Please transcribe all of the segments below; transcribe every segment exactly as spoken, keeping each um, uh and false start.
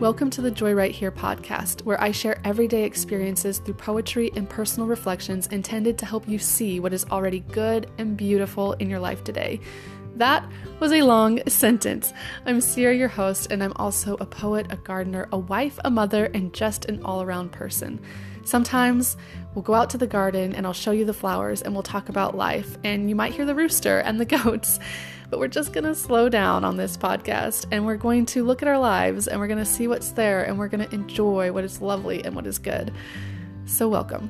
Welcome to the Joy Right Here podcast, where I share everyday experiences through poetry and personal reflections intended to help you see what is already good and beautiful in your life today. That was a long sentence. I'm Sierra, your host, and I'm also a poet, a gardener, a wife, a mother, and just an all-around person. Sometimes we'll go out to the garden and I'll show you the flowers and we'll talk about life, and you might hear the rooster and the goats, but we're just going to slow down on this podcast and we're going to look at our lives and we're going to see what's there and we're going to enjoy what is lovely and what is good. So welcome.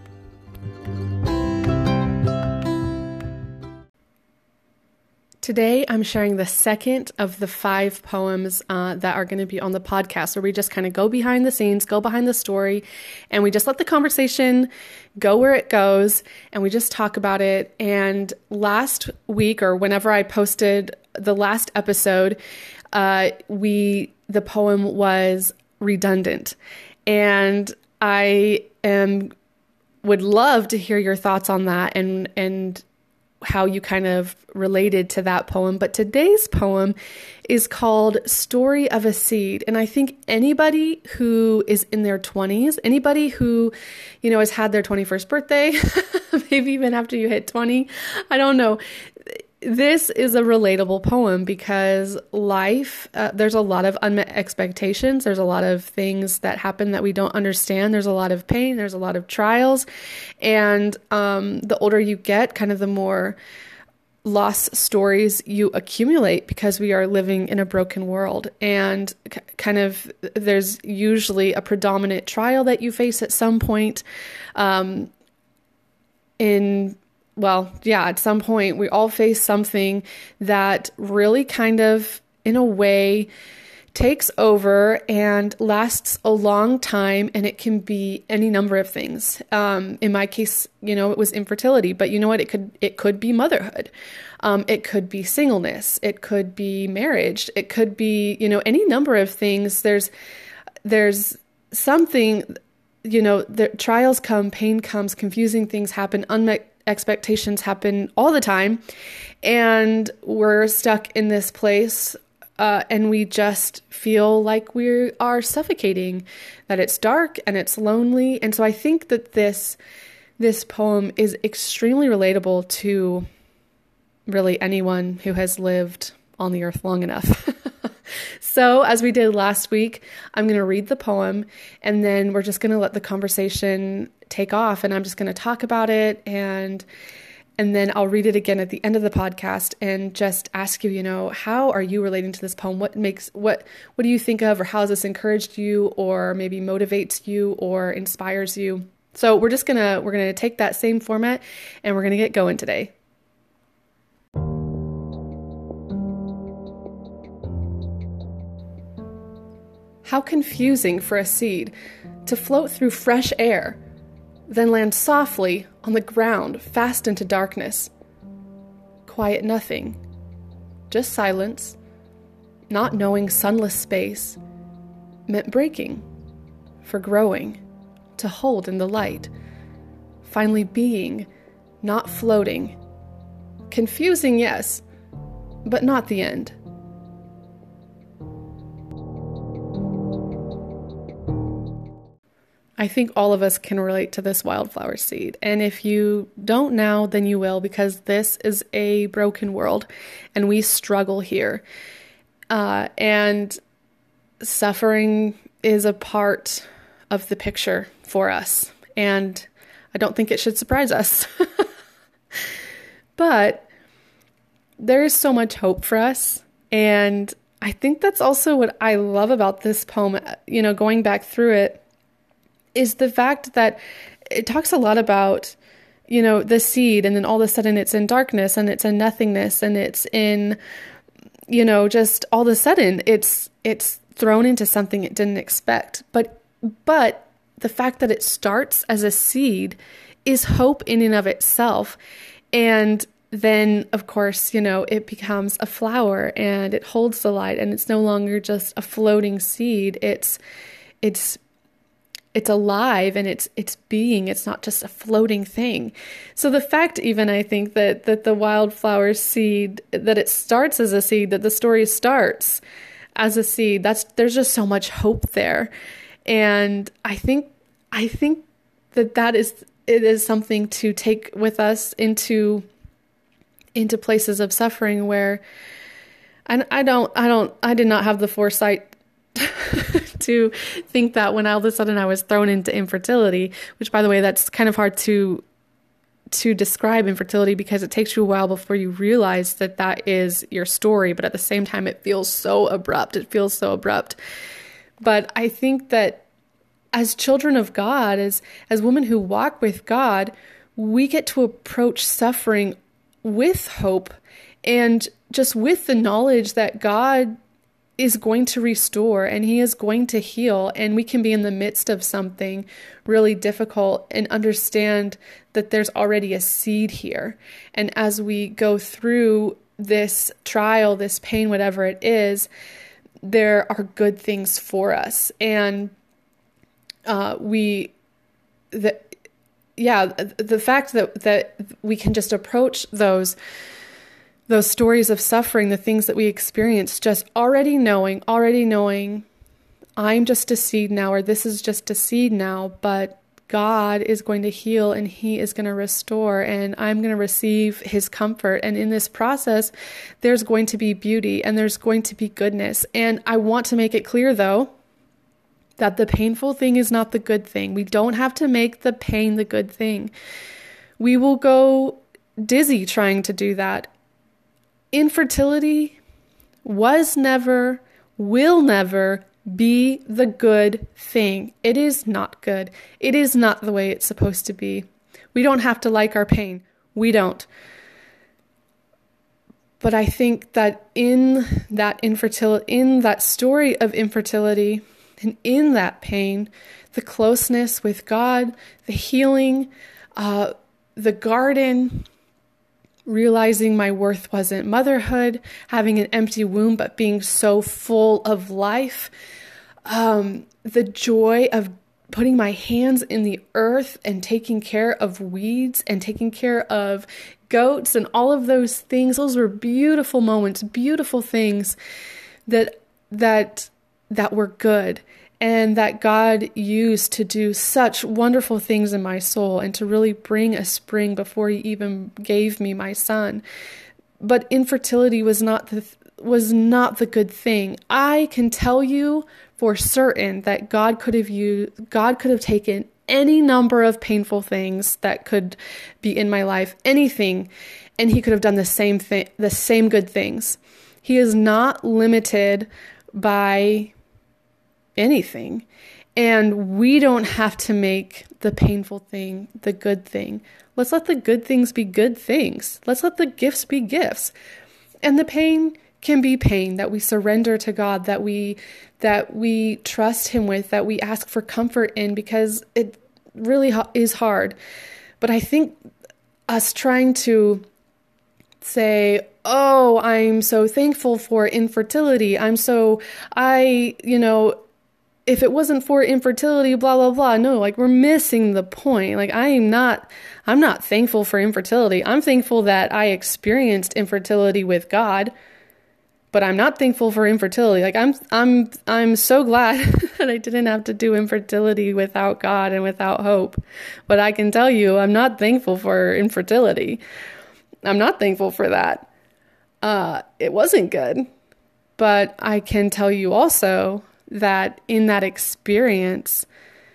Today, I'm sharing the second of the five poems uh, that are going to be on the podcast, where we just kind of go behind the scenes, go behind the story, and we just let the conversation go where it goes, and we just talk about it. And last week, or whenever I posted the last episode, uh, we the poem was redundant, and I am would love to hear your thoughts on that, and and. how you kind of related to that poem. But today's poem is called Story of a Seed. And I think anybody who is in their twenties, anybody who, you know, has had their twenty-first birthday, maybe even after you hit twenty, I don't know. This is a relatable poem because life, uh, there's a lot of unmet expectations. There's a lot of things that happen that we don't understand. There's a lot of pain. There's a lot of trials. And um, the older you get, kind of the more loss stories you accumulate, because we are living in a broken world. And c- kind of there's usually a predominant trial that you face at some point um, in Well, yeah, at some point we all face something that really kind of, in a way, takes over and lasts a long time, and it can be any number of things. Um, in my case, you know, it was infertility, but you know what? It could it could be motherhood. Um, it could be singleness. It could be marriage. It could be, you know, any number of things. There's there's something, you know, the trials come, pain comes, confusing things happen, unmet expectations happen all the time, and we're stuck in this place uh, and we just feel like we are suffocating, that it's dark and it's lonely. And so I think that this this poem is extremely relatable to really anyone who has lived on the earth long enough. So as we did last week, I'm going to read the poem, and then we're just going to let the conversation take off, and I'm just going to talk about it, and and then I'll read it again at the end of the podcast and just ask you, you know, how are you relating to this poem? What makes, what, what do you think of, or how has this encouraged you, or maybe motivates you or inspires you? So we're just going to, we're going to take that same format and we're going to get going today. How confusing for a seed to float through fresh air, then land softly on the ground fast into darkness. Quiet nothing, just silence, not knowing sunless space, meant breaking, for growing, to hold in the light, finally being, not floating. Confusing, yes, but not the end. I think all of us can relate to this wildflower seed. And if you don't now, then you will, because this is a broken world and we struggle here. Uh, and suffering is a part of the picture for us. And I don't think it should surprise us. But there is so much hope for us. And I think that's also what I love about this poem, you know, going back through it, is the fact that it talks a lot about, you know, the seed, and then all of a sudden it's in darkness and it's in nothingness and it's in, you know, just all of a sudden it's it's thrown into something it didn't expect. But but the fact that it starts as a seed is hope in and of itself. And then, of course, you know, it becomes a flower and it holds the light, and it's no longer just a floating seed. It's it's It's alive and it's it's being. It's not just a floating thing. So the fact, even I think that that the wildflower seed, that it starts as a seed, that the story starts as a seed. That's there's just so much hope there. And I think I think that that is it is something to take with us into into places of suffering where and I don't I don't I did not have the foresight to think that when all of a sudden I was thrown into infertility, which, by the way, that's kind of hard to to describe infertility because it takes you a while before you realize that that is your story. But at the same time, it feels so abrupt. It feels so abrupt. But I think that as children of God, as as women who walk with God, we get to approach suffering with hope and just with the knowledge that God is going to restore and he is going to heal, and we can be in the midst of something really difficult and understand that there's already a seed here. And as we go through this trial, this pain, whatever it is, there are good things for us. And uh, we, the, yeah, the fact that, that we can just approach those those stories of suffering, the things that we experience, just already knowing, already knowing, I'm just a seed now, or this is just a seed now, but God is going to heal and he is going to restore, and I'm going to receive his comfort. And in this process, there's going to be beauty and there's going to be goodness. And I want to make it clear, though, that the painful thing is not the good thing. We don't have to make the pain the good thing. We will go dizzy trying to do that. Infertility was never, will never be the good thing. It is not good. It is not the way it's supposed to be. We don't have to like our pain. We don't. But I think that in that infertility, in that story of infertility, and in that pain, the closeness with God, the healing, uh, the garden, realizing my worth wasn't motherhood, having an empty womb, but being so full of life. Um, the joy of putting my hands in the earth and taking care of weeds and taking care of goats and all of those things. Those were beautiful moments, beautiful things that, that, that were good. And that God used to do such wonderful things in my soul and to really bring a spring before he even gave me my son. But infertility was not the was not the good thing. I can tell you for certain that God could have used, God could have taken any number of painful things that could be in my life, anything, and he could have done the same thing, the same good things. He is not limited by anything. And we don't have to make the painful thing the good thing. Let's let the good things be good things. Let's let the gifts be gifts. And the pain can be pain that we surrender to God, that we that we trust him with, that we ask for comfort in, because it really is hard. But I think us trying to say, oh, I'm so thankful for infertility. I'm so, I, you know, if it wasn't for infertility, blah, blah, blah. No, like we're missing the point. Like I am not, I'm not thankful for infertility. I'm thankful that I experienced infertility with God, but I'm not thankful for infertility. Like I'm, I'm, I'm so glad that I didn't have to do infertility without God and without hope. But I can tell you, I'm not thankful for infertility. I'm not thankful for that. Uh, it wasn't good, but I can tell you also that in that experience,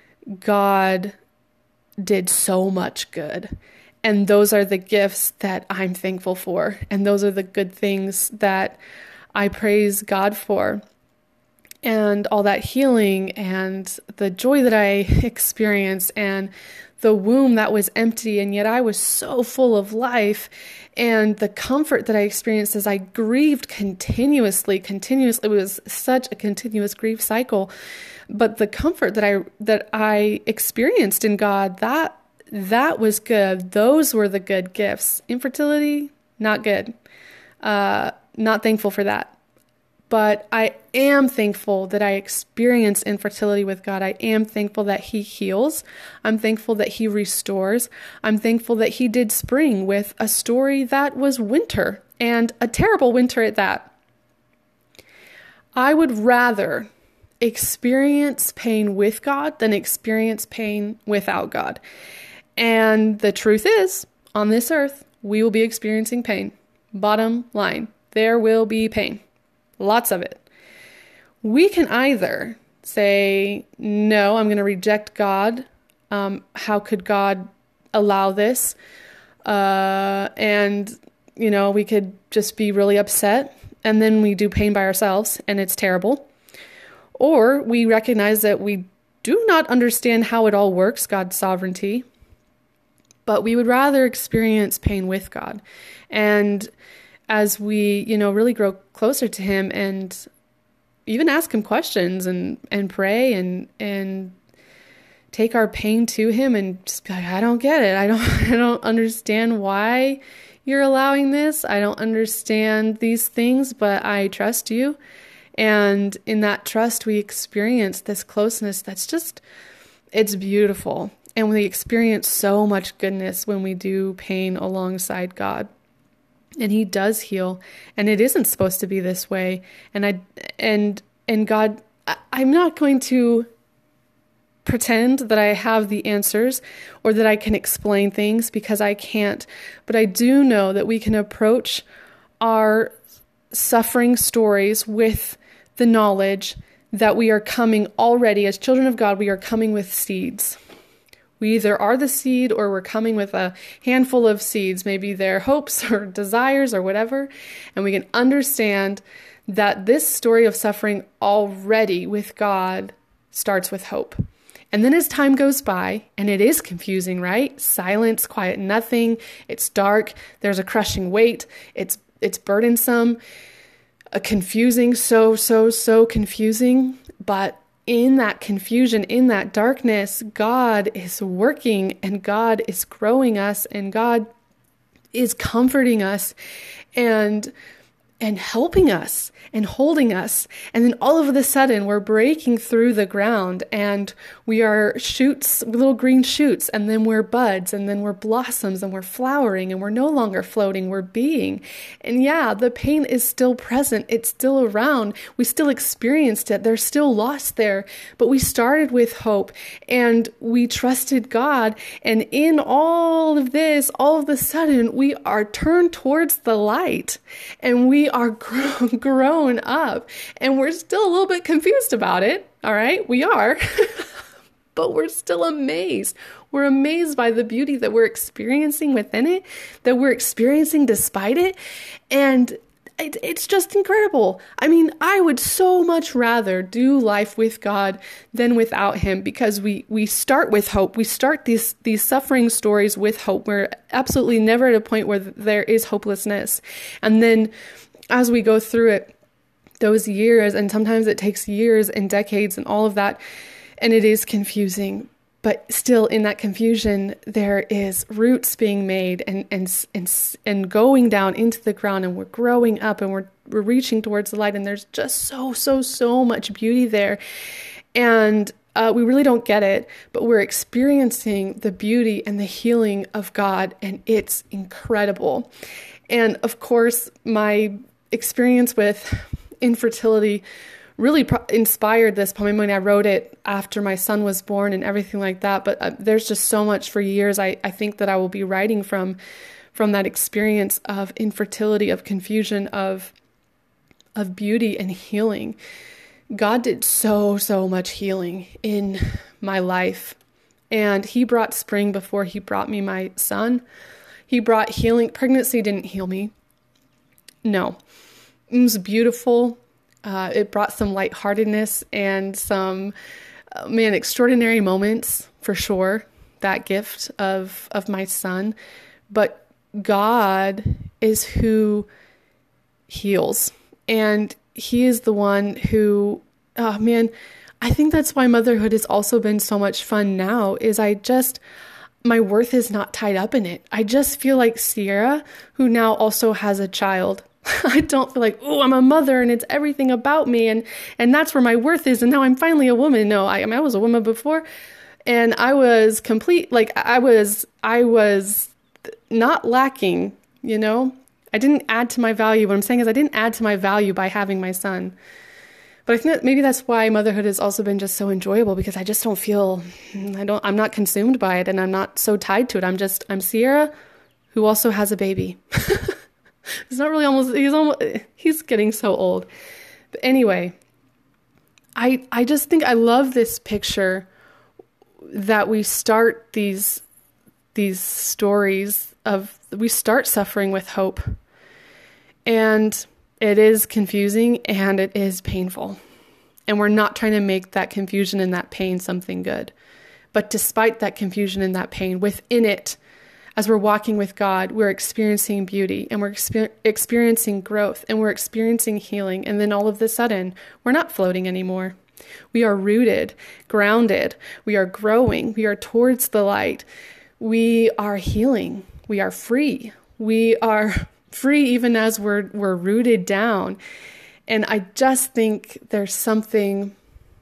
God did so much good. And those are the gifts that I'm thankful for. And those are the good things that I praise God for. And all that healing and the joy that I experienced and the womb that was empty, and yet I was so full of life, and the comfort that I experienced as I grieved continuously, continuously. It was such a continuous grief cycle, but the comfort that I that I experienced in God, that that was good. Those were the good gifts. Infertility, not good. Uh, not thankful for that. But I am thankful that I experienced infertility with God. I am thankful that he heals. I'm thankful that he restores. I'm thankful that he did spring with a story that was winter, and a terrible winter at that. I would rather experience pain with God than experience pain without God. And the truth is, on this earth, we will be experiencing pain. Bottom line, there will be pain. Lots of it. We can either say, no, I'm going to reject God. Um, how could God allow this? Uh, and, you know, we could just be really upset, and then we do pain by ourselves, and it's terrible. Or we recognize that we do not understand how it all works, God's sovereignty, but we would rather experience pain with God. And as we, you know, really grow closer to Him and even ask Him questions and, and pray and, and take our pain to Him and just be like, I don't get it. I don't, I don't understand why you're allowing this. I don't understand these things, but I trust you. And in that trust, we experience this closeness that's just, it's beautiful. And we experience so much goodness when we do pain alongside God. And He does heal. And it isn't supposed to be this way. And I, and, and God, I, I'm not going to pretend that I have the answers or that I can explain things, because I can't. But I do know that we can approach our suffering stories with the knowledge that we are coming already, as children of God, we are coming with seeds. We either are the seed or we're coming with a handful of seeds, maybe they're hopes or desires or whatever. And we can understand that this story of suffering already with God starts with hope. And then as time goes by, and it is confusing, right? Silence, quiet, nothing. It's dark. There's a crushing weight. It's it's burdensome. A confusing, so, so, so confusing. But in that confusion, in that darkness, God is working and God is growing us and God is comforting us and and helping us and holding us. And then all of a sudden we're breaking through the ground and we are shoots, little green shoots, and then we're buds, and then we're blossoms, and we're flowering, and we're no longer floating, we're being. And yeah, the pain is still present. It's still around. We still experienced it. There's still loss there, but we started with hope and we trusted God. And in all of this, all of a sudden we are turned towards the light and we are grown, grown up, and we're still a little bit confused about it. All right, we are, but we're still amazed. We're amazed by the beauty that we're experiencing within it, that we're experiencing despite it. And it, it's just incredible. I mean, I would so much rather do life with God than without Him, because we, we start with hope. We start these, these suffering stories with hope. We're absolutely never at a point where there is hopelessness. And then as we go through it, those years, and sometimes it takes years and decades and all of that, and it is confusing, but still in that confusion, there is roots being made and and and, and going down into the ground, and we're growing up, and we're, we're reaching towards the light, and there's just so, so, so much beauty there. And uh, we really don't get it, but we're experiencing the beauty and the healing of God, and it's incredible. And of course, my experience with infertility really pro- inspired this poem. I mean, I wrote it after my son was born and everything like that, but uh, there's just so much for years I, I think that I will be writing from, from that experience of infertility, of confusion, of, of beauty and healing. God did so, so much healing in my life, and He brought spring before He brought me my son. He brought healing. Pregnancy didn't heal me. No. It was beautiful. Uh, it brought some lightheartedness and some, uh, man, extraordinary moments for sure. That gift of, of my son. But God is who heals. And He is the one who, oh man, I think that's why motherhood has also been so much fun now, is I just, my worth is not tied up in it. I just feel like Sierra, who now also has a child. I don't feel like, oh, I'm a mother and it's everything about me, and and that's where my worth is, and now I'm finally a woman. No, I, I mean, I was a woman before, and I was complete, like I was, I was not lacking, you know? I didn't add to my value. What I'm saying is I didn't add to my value by having my son. But I think that maybe that's why motherhood has also been just so enjoyable, because I just don't feel, I don't, I'm not consumed by it, and I'm not so tied to it. I'm just, I'm Sierra, who also has a baby. He's not really almost, he's almost, he's getting so old. But anyway, I, I just think I love this picture that we start these, these stories of, we start suffering with hope. And it is confusing and it is painful. And we're not trying to make that confusion and that pain something good. But despite that confusion and that pain, within it, as we're walking with God, we're experiencing beauty and we're exper- experiencing growth and we're experiencing healing. And then all of a sudden, we're not floating anymore. We are rooted, grounded. We are growing. We are towards the light. We are healing. We are free. We are free even as we're we're rooted down. And I just think there's something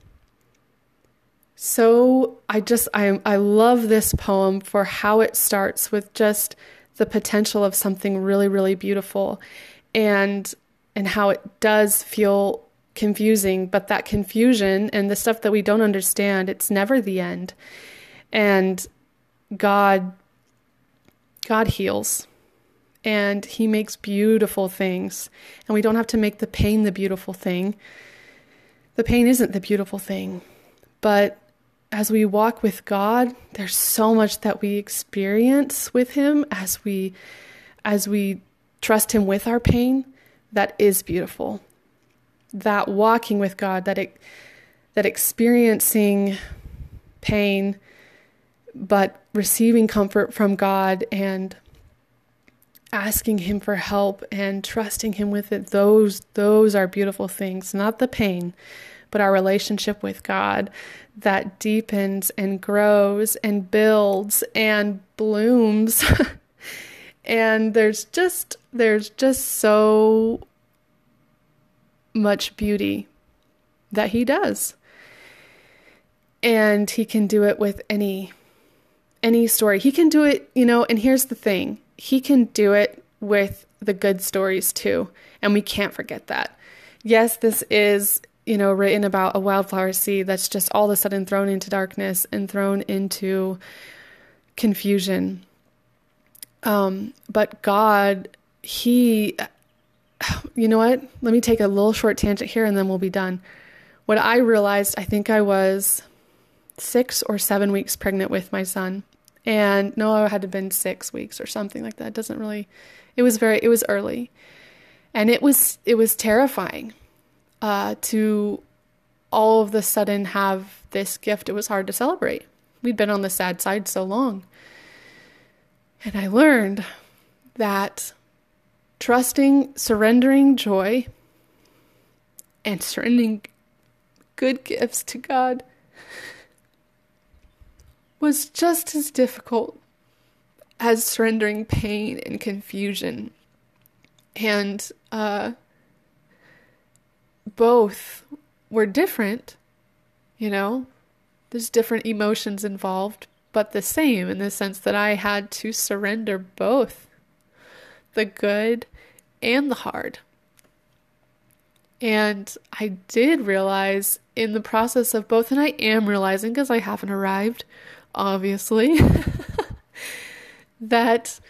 so I just I I love this poem for how it starts with just the potential of something really, really beautiful, and and how it does feel confusing, but that confusion and the stuff that we don't understand, it's never the end. And God God heals. And he makes beautiful things. And we don't have to make the pain the beautiful thing. The pain isn't the beautiful thing. But as we walk with God, there's so much that we experience with him as we as we trust him with our pain that is beautiful. That walking with God, that it, that experiencing pain, but receiving comfort from God and asking him for help and trusting him with it, those those are beautiful things. Not the pain, but our relationship with God that deepens and grows and builds and blooms. And there's just there's just so much beauty that he does. And he can do it with any any story. He can do it, you know, and here's the thing. He can do it with the good stories too. And we can't forget that. Yes, this is, you know, written about a wildflower seed that's just all of a sudden thrown into darkness and thrown into confusion. Um, but God, he, you know what? Let me take a little short tangent here and then we'll be done. What I realized, I think I was six or seven weeks pregnant with my son. And no, I had to have been six weeks or something like that. It doesn't really, it was very, it was early. And it was, it was terrifying uh, to all of the sudden have this gift. It was hard to celebrate. We'd been on the sad side so long. And I learned that trusting, surrendering joy and surrendering good gifts to God was just as difficult as surrendering pain and confusion. And uh, both were different, you know, there's different emotions involved, but the same in the sense that I had to surrender both the good and the hard. And I did realize in the process of both, and I am realizing because I haven't arrived, obviously, that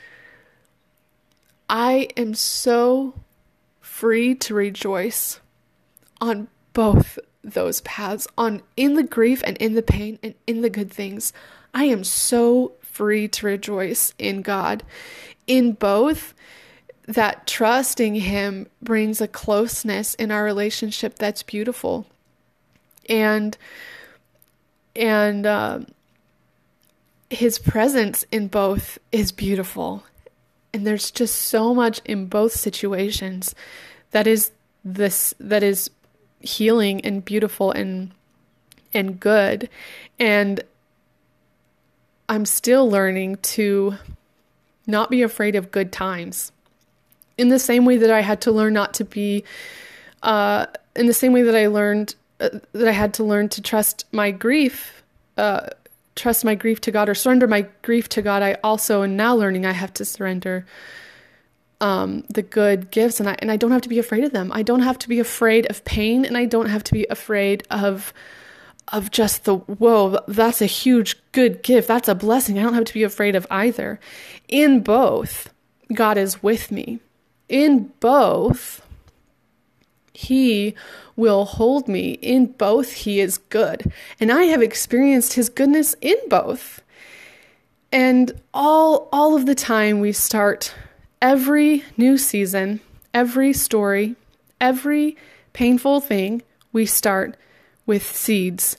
I am so free to rejoice on both those paths, on in the grief and in the pain and in the good things. I am so free to rejoice in God. In both, that trusting him brings a closeness in our relationship that's beautiful. And, and, um, his presence in both is beautiful. And there's just so much in both situations that is this, that is healing and beautiful and, and good. And I'm still learning to not be afraid of good times in the same way that I had to learn not to be, uh, in the same way that I learned uh, that I had to learn to trust my grief, uh, trust my grief to God or surrender my grief to God. I also am now learning I have to surrender um, the good gifts, and I and I don't have to be afraid of them. I don't have to be afraid of pain, and I don't have to be afraid of of just the, whoa, that's a huge good gift. That's a blessing. I don't have to be afraid of either. In both, God is with me. In both, He will hold me. In both, He is good. And I have experienced His goodness in both. And all, all of the time we start every new season, every story, every painful thing, we start with seeds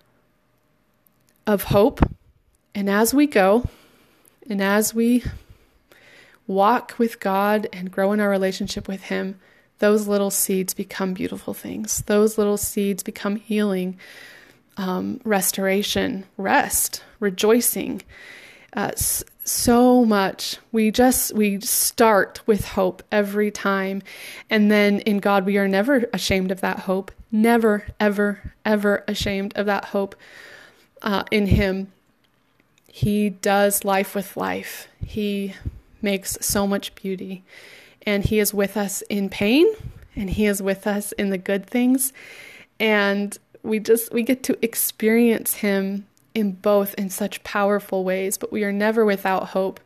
of hope. And as we go, and as we walk with God and grow in our relationship with Him, those little seeds become beautiful things. Those little seeds become healing, um, restoration, rest, rejoicing. Uh, so much. We just, we start with hope every time. And then in God, we are never ashamed of that hope. Never, ever, ever ashamed of that hope. Uh, in Him, He does life with life. He makes so much beauty. And He is with us in pain, and He is with us in the good things. And we just, we get to experience Him in both in such powerful ways, but we are never without hope.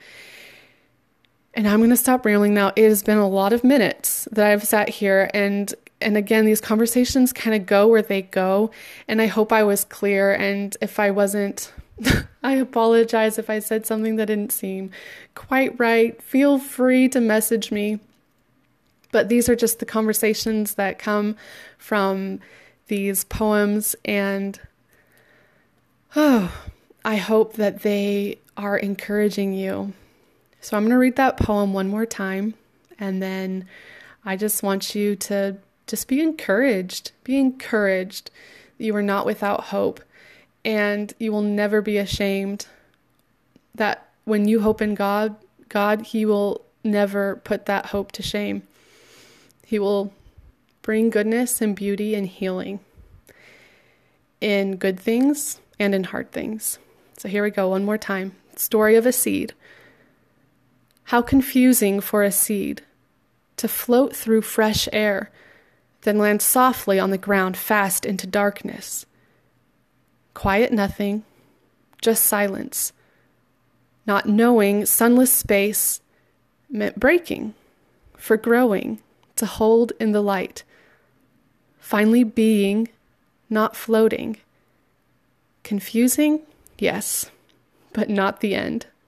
And I'm going to stop rambling now. It has been a lot of minutes that I've sat here, and and again, these conversations kind of go where they go, and I hope I was clear, and if I wasn't, I apologize if I said something that didn't seem quite right. Feel free to message me. But these are just the conversations that come from these poems, and oh, I hope that they are encouraging you. So I'm going to read that poem one more time, and then I just want you to just be encouraged. Be encouraged. You are not without hope, and you will never be ashamed that when you hope in God, God, He will never put that hope to shame. He will bring goodness and beauty and healing in good things and in hard things. So here we go, one more time. Story of a seed. How confusing for a seed to float through fresh air, then land softly on the ground fast into darkness. Quiet nothing, just silence. Not knowing sunless space meant breaking, for growing, to hold in the light. Finally being, not floating. Confusing? Yes, but not the end.